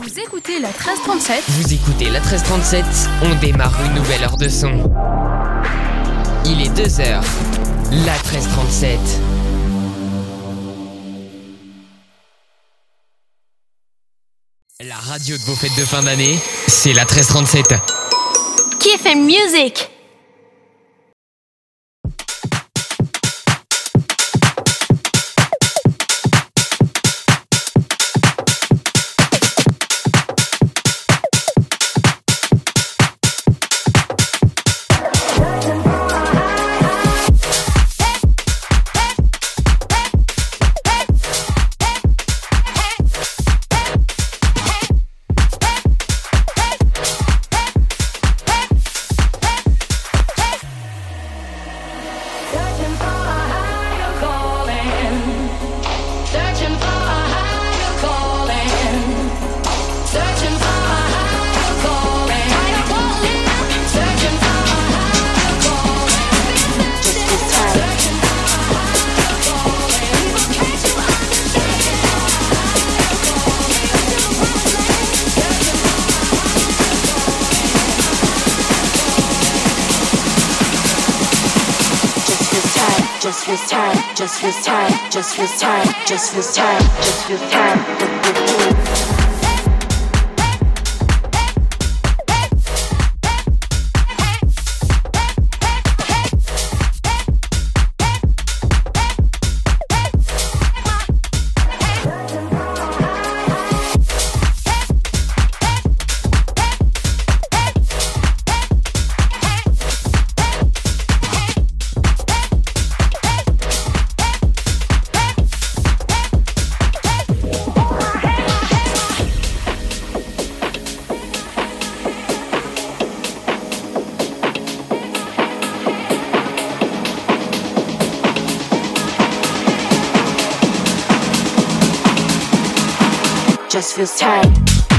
Vous écoutez la 1337. Vous écoutez la 1337, on démarre une nouvelle heure de son. Il est 2h, la 1337. La radio de vos fêtes de fin d'année, c'est la 1337. KFM Music. Just this time. Just feels tight.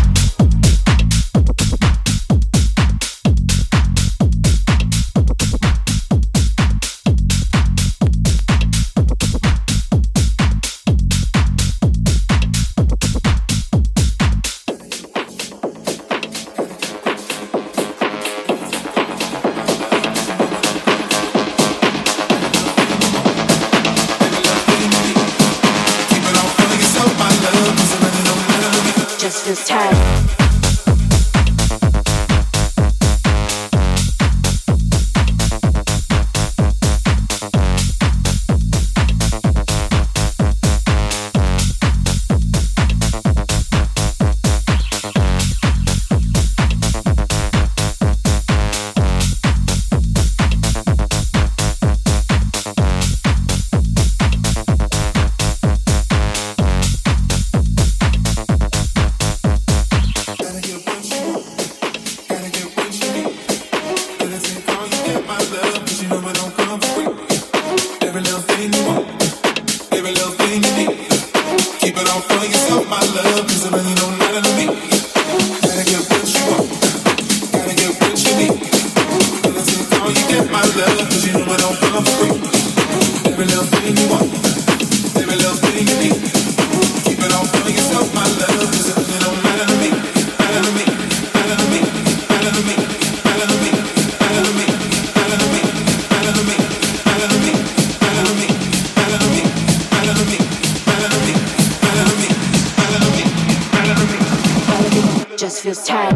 This time. Just feels tight.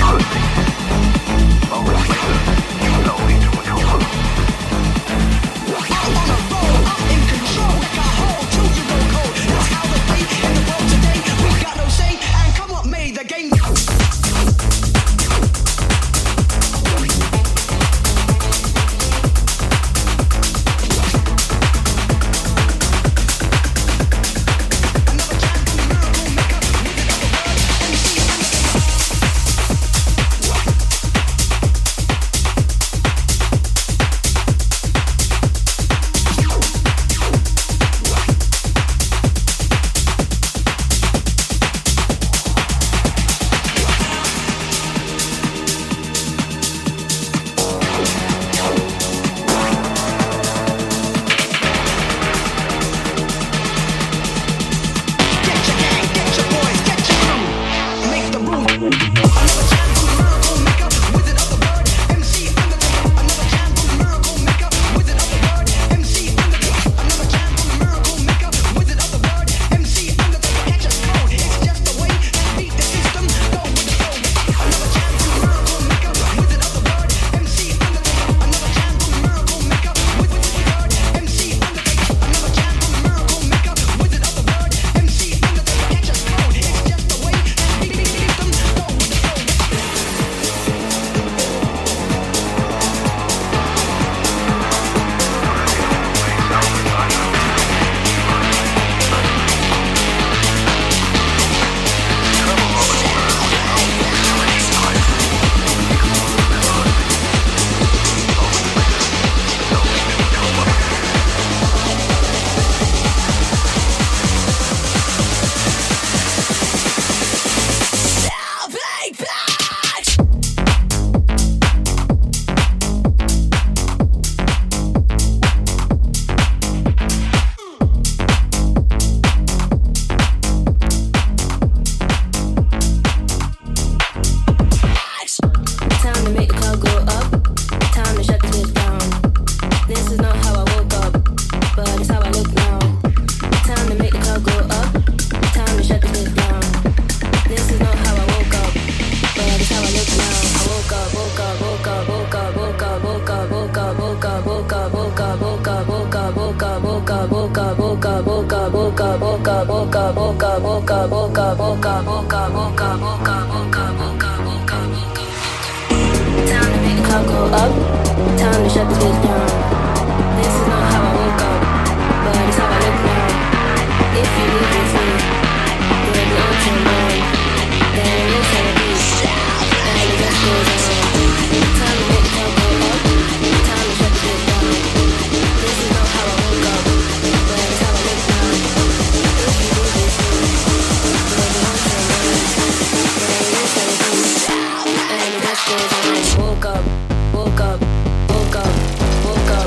Woke up, woke up, woke up, woke up.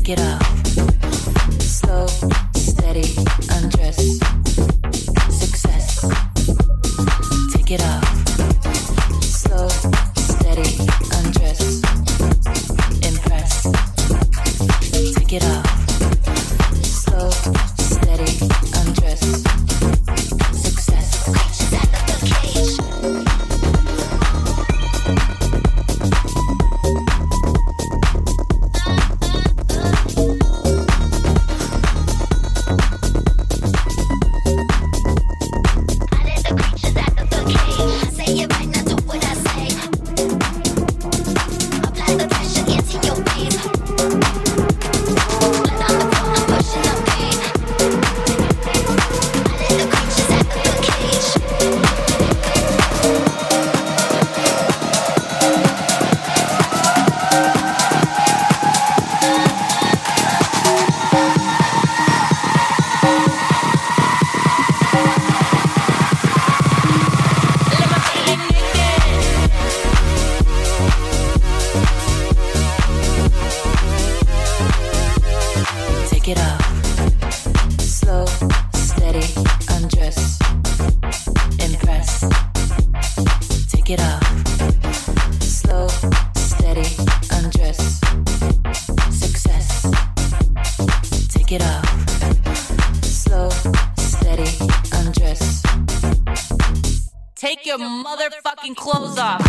Take it off. Slow, steady, undress. Success. Take it off. Slow, steady, undress. Impress. Take it off. Slow, steady, undress. Success. She's out of the cage. Take your motherfucking clothes off.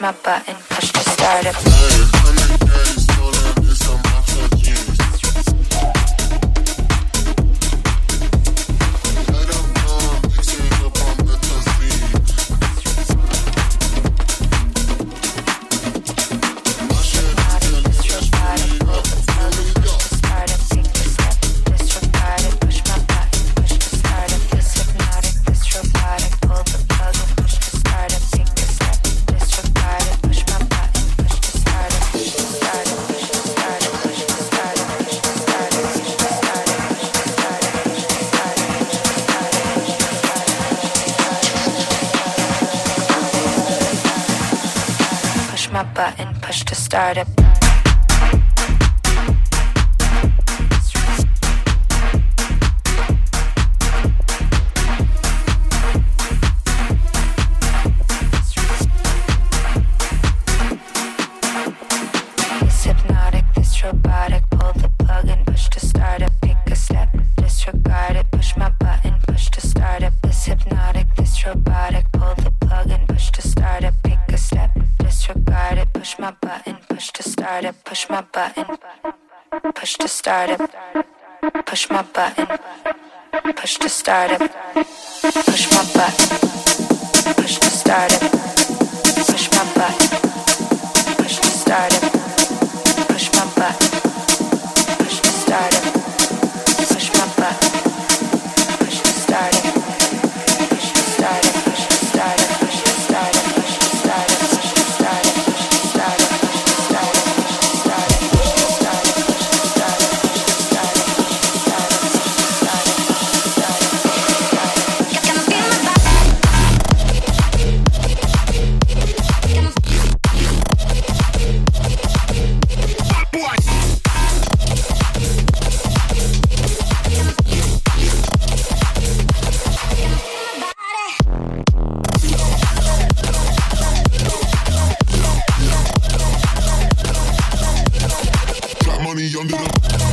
my button, push to start it. My button, push to start it. This hypnotic, this robotic, pull the plug and push to start it. Pick a step, disregard it, push my button, push to start it. This hypnotic, this robotic, pull the plug and push to start it. Pick a step, disregard it, push my button, push to start it, push my button, push to start it, push my button, push to start it, push my button, push to start it, push my button, push to start it, push my button, push to start it, push my button, push to start it, push to start it, push to start it, push to start it, push to start it, push to start it, push to start it, push to start it, push to start it, push to start it, push to start it, push to start it, push to start it, push to start it, push to start it, push to start it. Money under the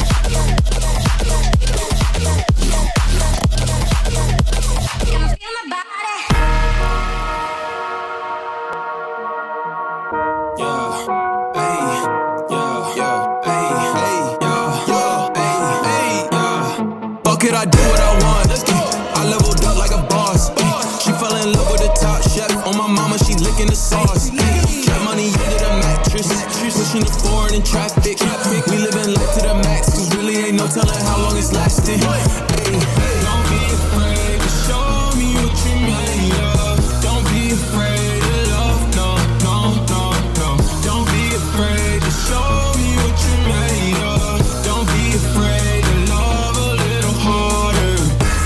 Fuck it, I do what I want. I leveled up like a boss. She fell in love with the top chef. On my mama, she licking the sauce. Got money under the mattress. Pushing the foreign in traffic. We living life to the max. Cause really ain't no telling how long it's lasting. Don't be afraid to show me what you made of. Don't be afraid to love. No, no, no, no. Don't be afraid to show me what you made of. Don't be afraid to love a little harder.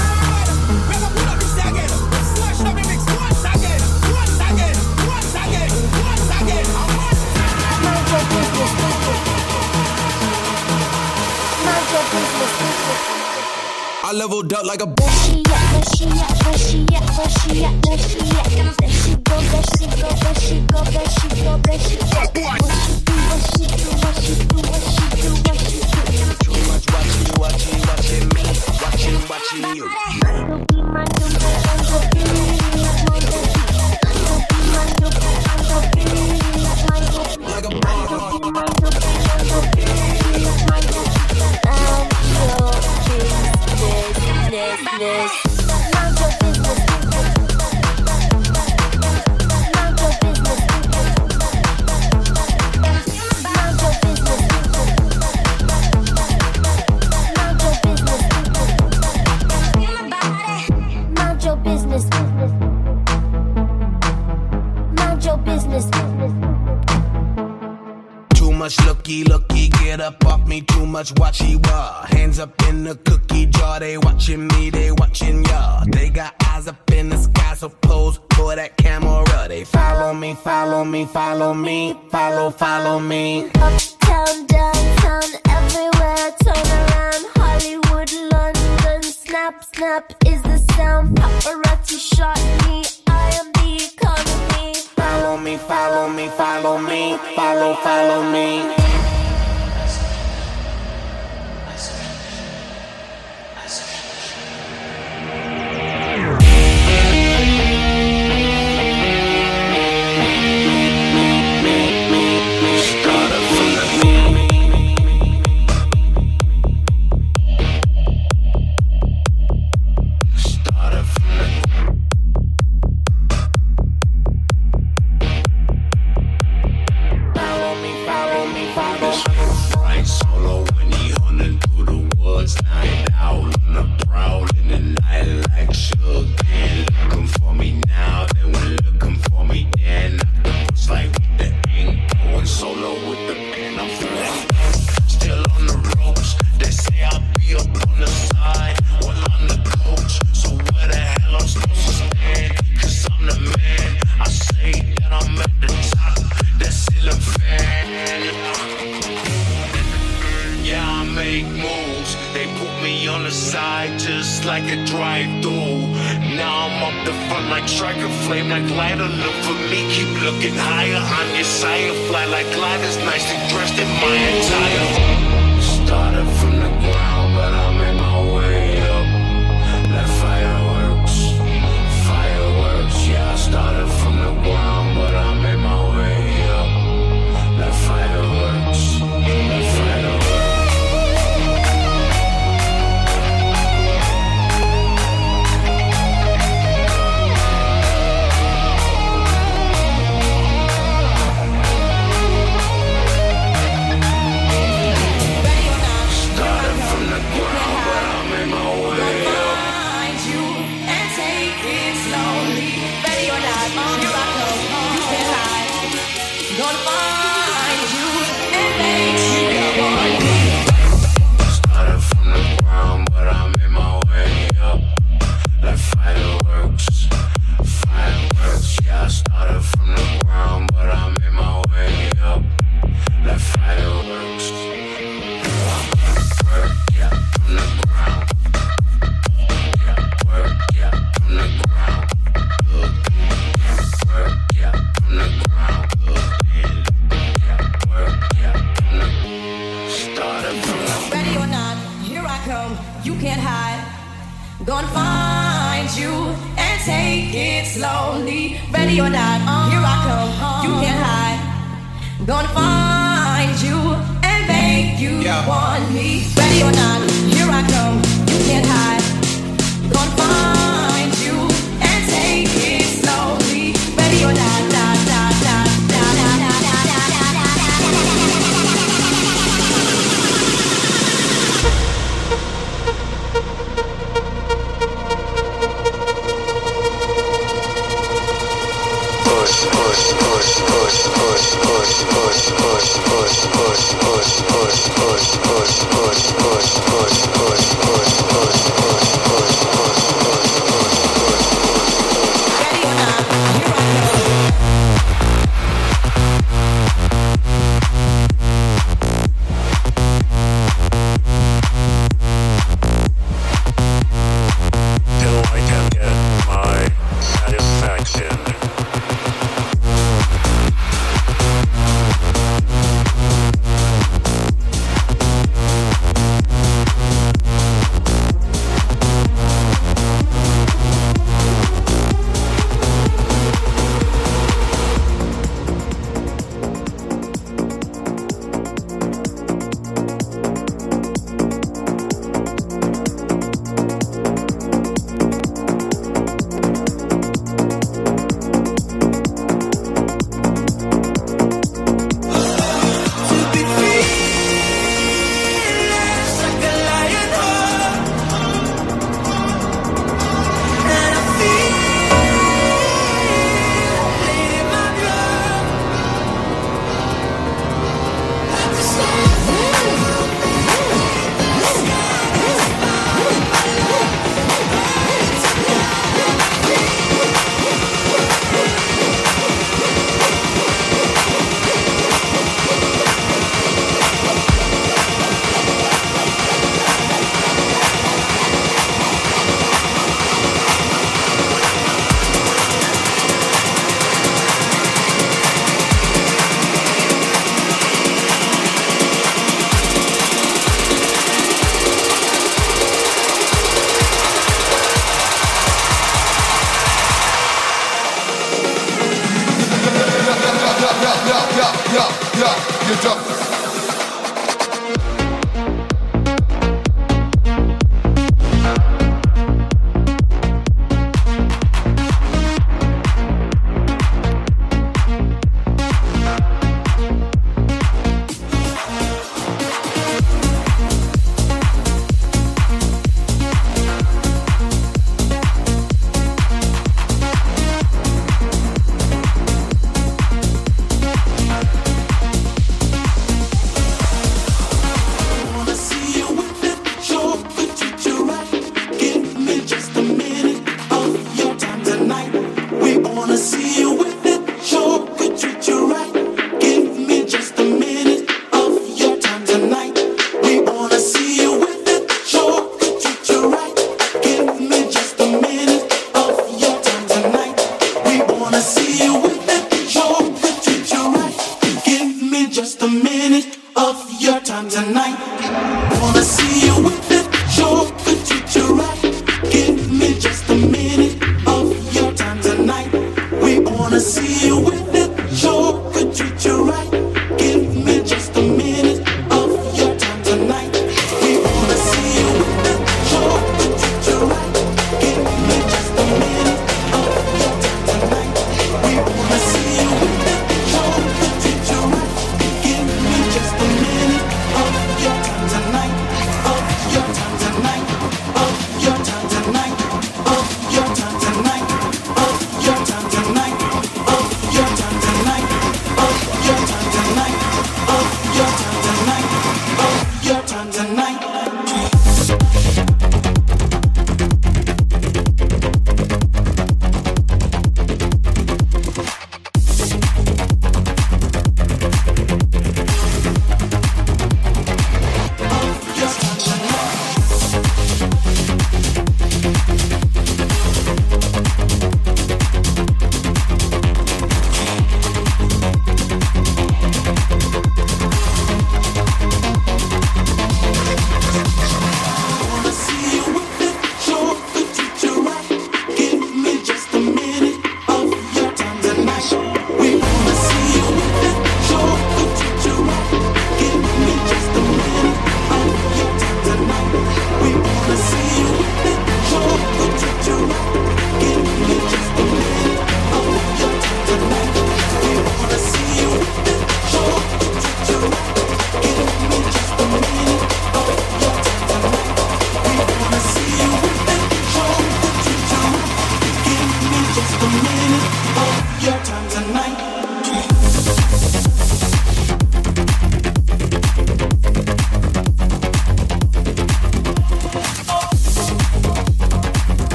I leveled up like a watching you. Like a looky, get up off me, too much watchy wah. Hands up in the cookie jar, they watching me, they watching y'all. They got eyes up in the sky, so pose for that camera. They follow me, follow me, follow me, follow me. Uptown, downtown, everywhere, turn around. Hollywood, London, snap, snap is the sound. Paparazzi shot me, I am the economy. Follow me, follow me, follow me, follow me. like a drive-through. Now I'm up the front like striker, flame like lighter. Look for me, keep looking higher. I'm your sire, fly like gliders, nicely dressed in my attire. Started from the ground, but I made my way up. Like fireworks, fireworks. Yeah, I started from the ground, but I made my way up. Like fireworks, like fireworks.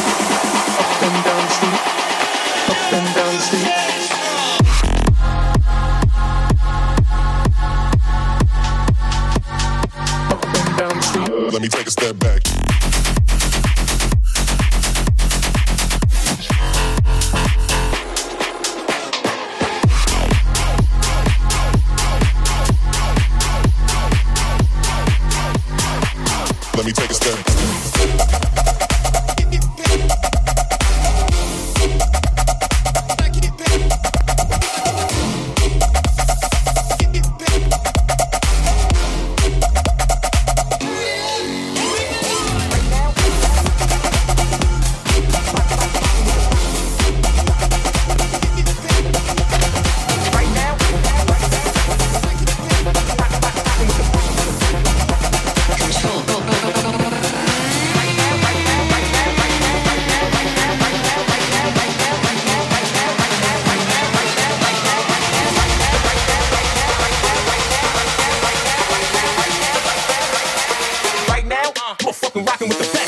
Let me take a step back. Let me take a step back. Rockin' with the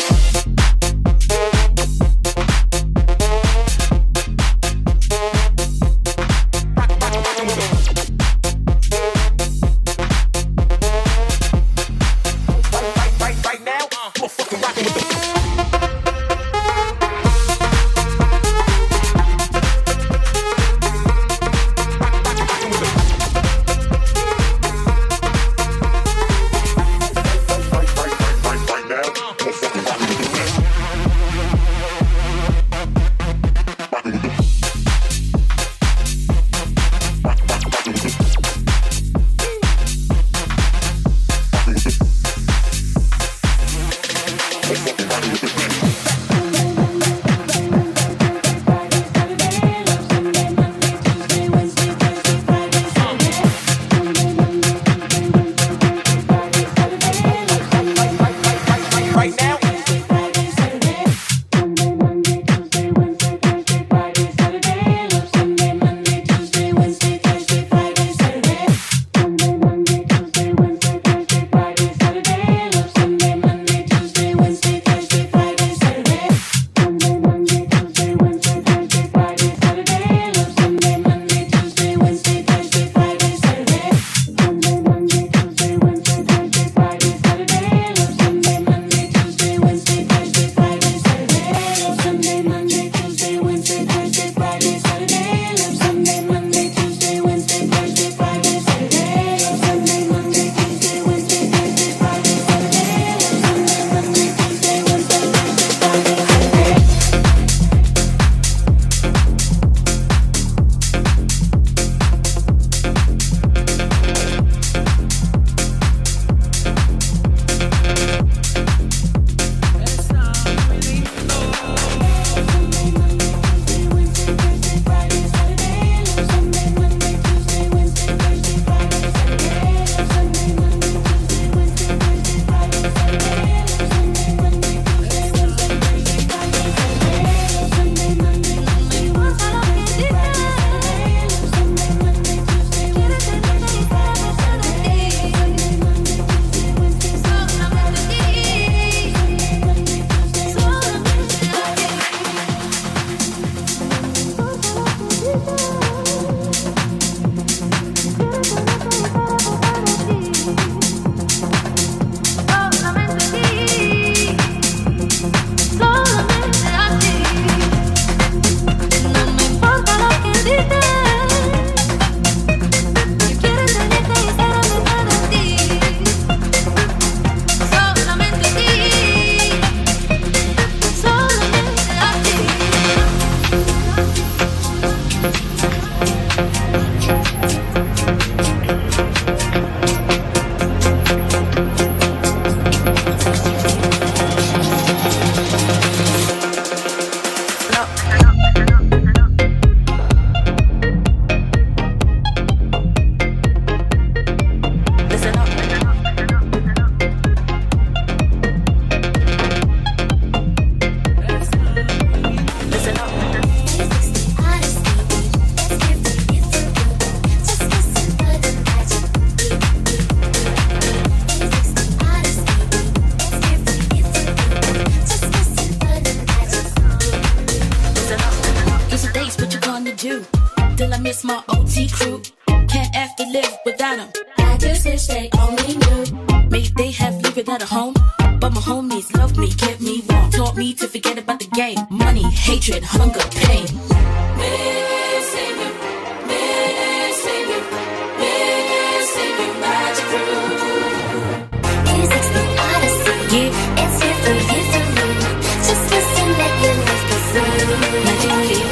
miss my OT crew. Can't have to live without them. I just wish they only knew. Maybe they have lived without a home, but my homies loved me, kept me warm, taught me to forget about the game. Money, hatred, hunger, pain. Missing you, missing you, missing you, Magic Crew. Music's the odyssey. Yeah, it's here for you, for me. Just listen, let your life go through. Magic Crew.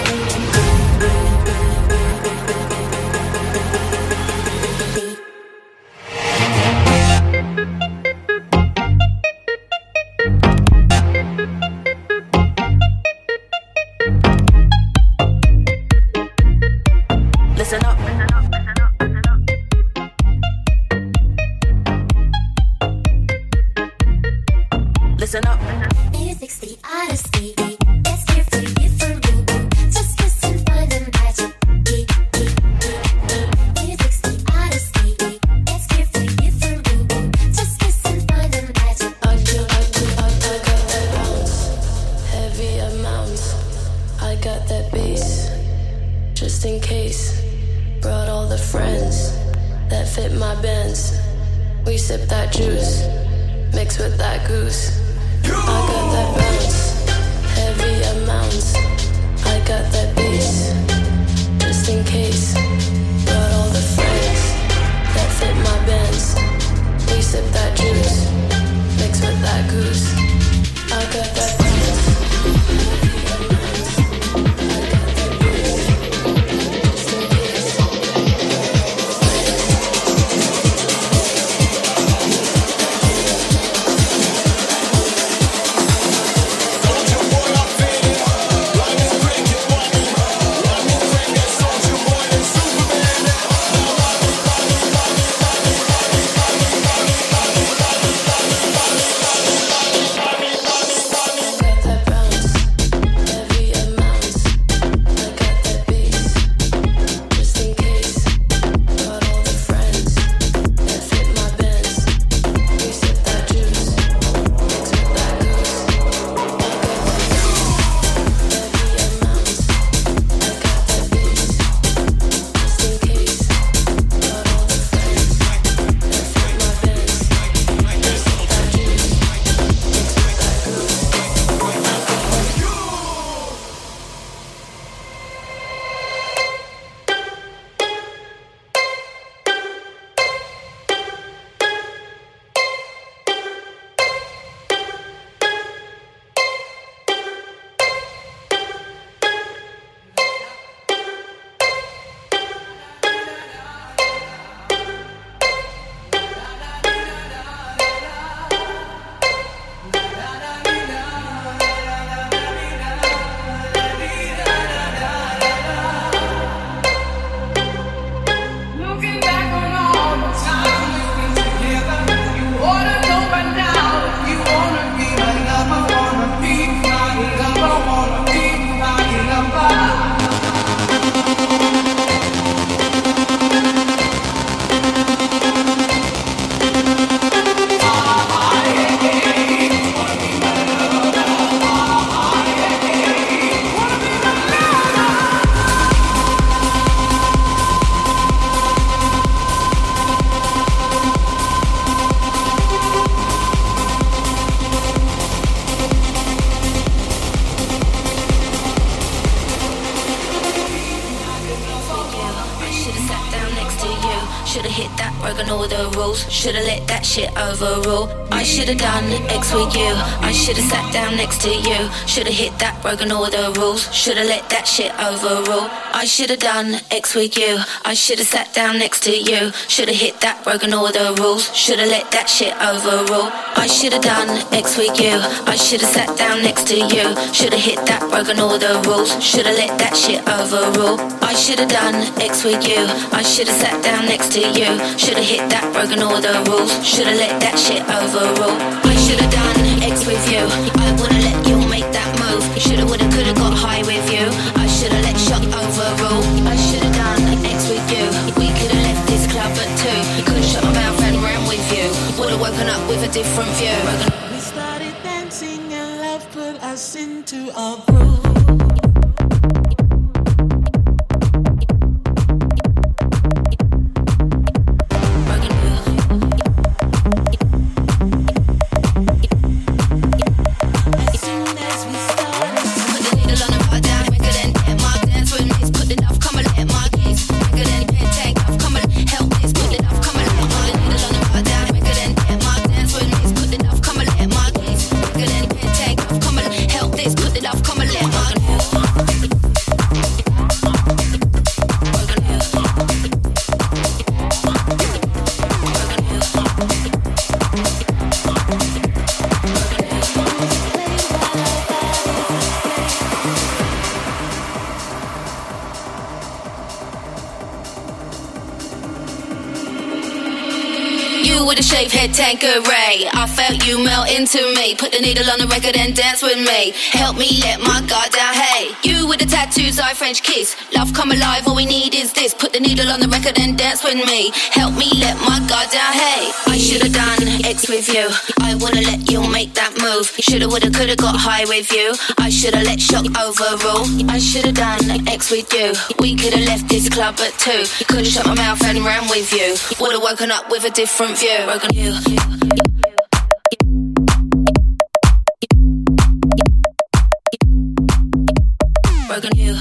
Listen up. Listen up. Music's the odyssey. It's here for you, for me. Just listen for the magic. Music's the odyssey. It's here for you, for me. Just listen for the magic. I got that bounce, heavy amounts. I got that bass, just in case. Brought all the friends that fit my Benz. We sip that juice, mixed with that goose. I got that bounce, heavy amounts. I got that bass, just in case. Brought all the friends that fit my Benz. We sip that juice, mixed with that goose. I got that bounce, heavy amounts. I got that bass, just in case. Should've let that shit overrule. I should've done X with you. I should've sat down next to you. Should've hit that, broken all the rules. Should've let that shit overrule. I should've done X with you. I should've sat down next to you. Should've hit that, broken all the rules. Should've let that shit overrule. I should've done X with you. I should've sat down next to you. Should've hit that, broken all the rules. Should've let that shit overrule. I should've done X with you. I should've sat down next to you. Should've hit that, broken all the rules. Should've let that shit overrule. I should've done X with you. I would've let you make that move. Should've, would've, could've got high with you. I should've let shot overrule. I should've done X with you. We could've left this club at 2. Could've shut my mouth and ran with you. Would've woken up with a different view. We started dancing and love put us into a groove. head Tanqueray. I felt you melt into me. Put the needle on the record and dance with me. Help me let my guard down, hey. You with the tattoos, I French kiss. Love come alive, all we need is this. Put the needle on the record and dance with me. Help me let my guard down, hey. I should've done X with you. I would've let you make that move. Shoulda, woulda, coulda got high with you. I should've let shock overrule. I should've done X with you. We could've left this club at 2. Could've shut my mouth and ran with you. Would've woken up with a different view. Broken you. Broken you.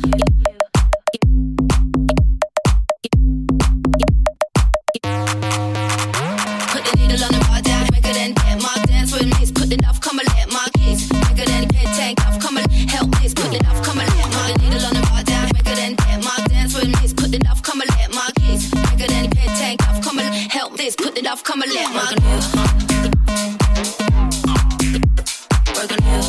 Put the needle on the bar down, record and get my dance with me. Put the love, come and let my kids. Record and head tank, come and help this. Put the love, come and let my needle on the bar down, record and get my dance with me. Put the love, come and let my kids. Record and head tank, come and help this. Put the love, come and let my broken you.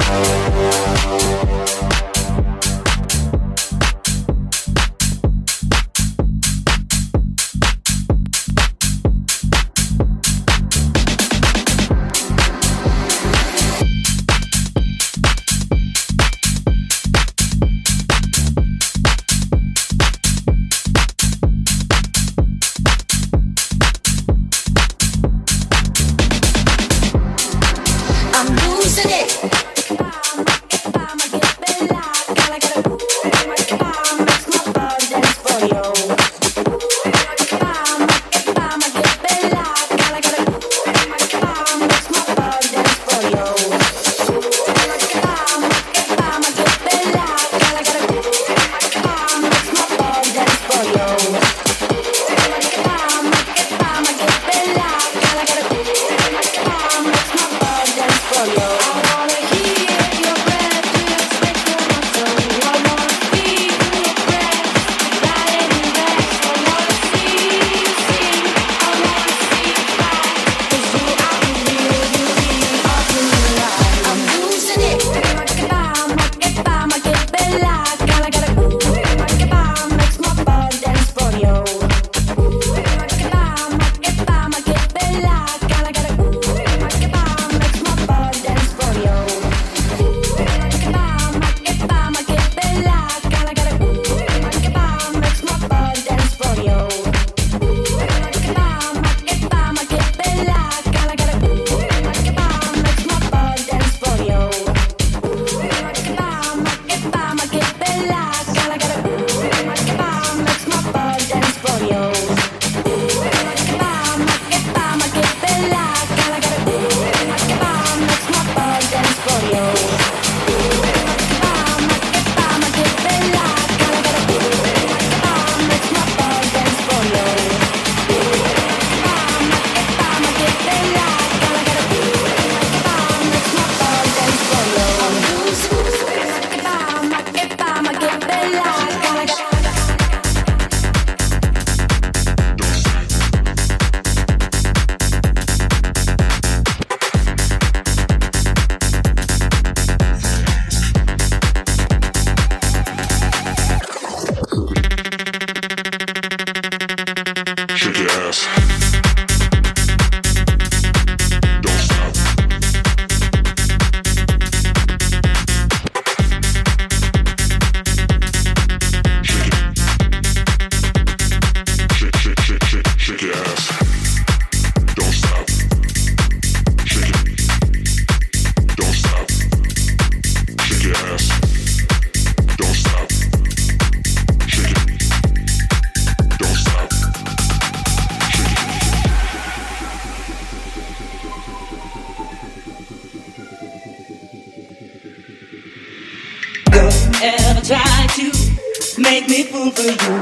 Try to make me fool for you.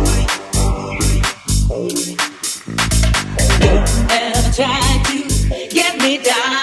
Don't ever try to get me down.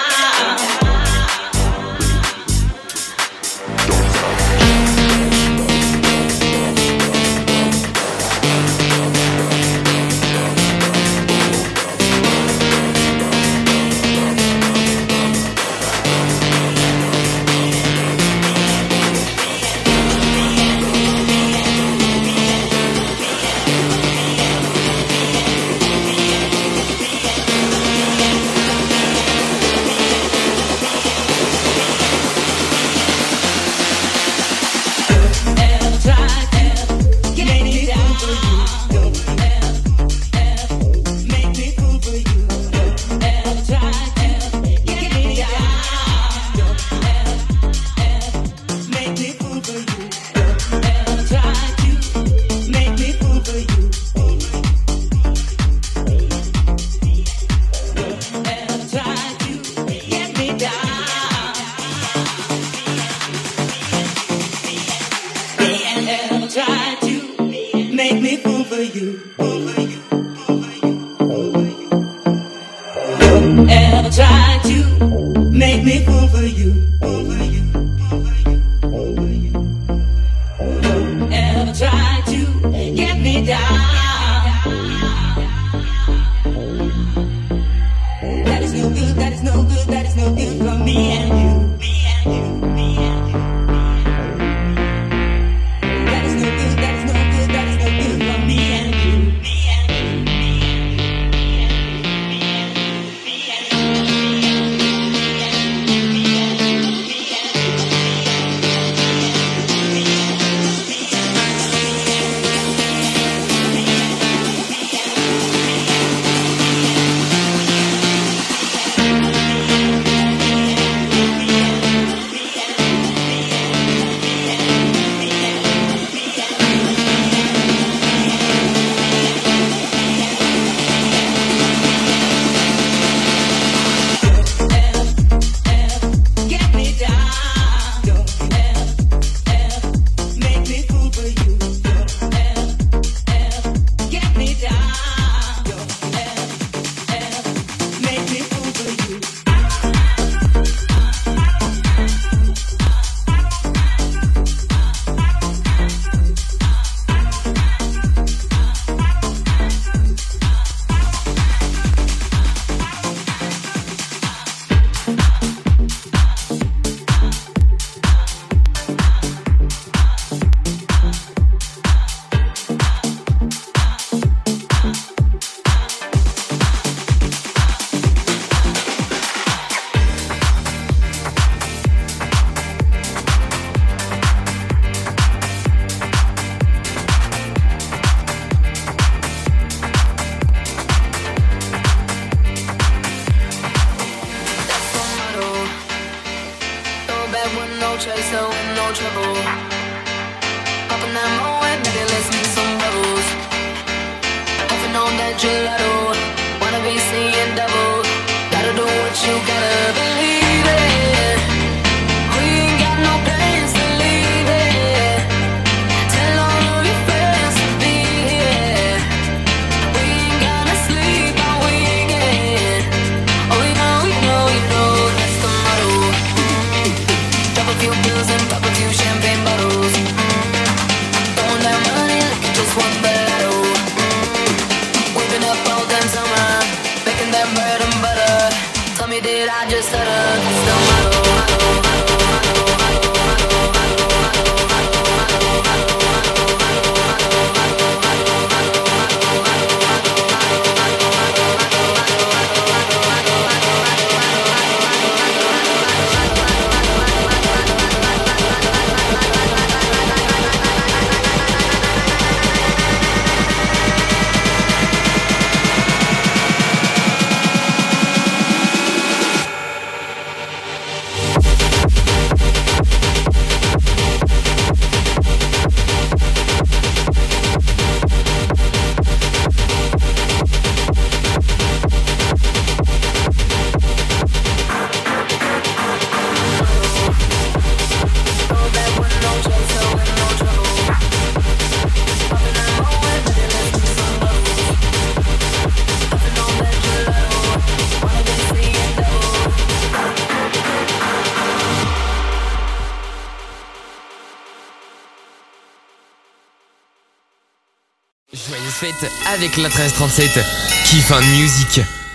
That is no good for me and you. chaser with no trouble. Popping that moe, maybe let's make some bubbles. Puffing on that gelato, wanna be seeing double. Gotta do what you gotta believe it. We ain't got no plans to leave it. Tell all of your friends to be here. We ain't gonna sleep all weekend. Oh, you know, that's the motto. Drop a few pills and pop a few champagne bottles. Throwing that money like you just won the lotto. Whipping up all damn summer, making that bread and butter. Tell me, did I just stutter? That's the motto. Joyeuse fête avec la 1337. Kiff en musique.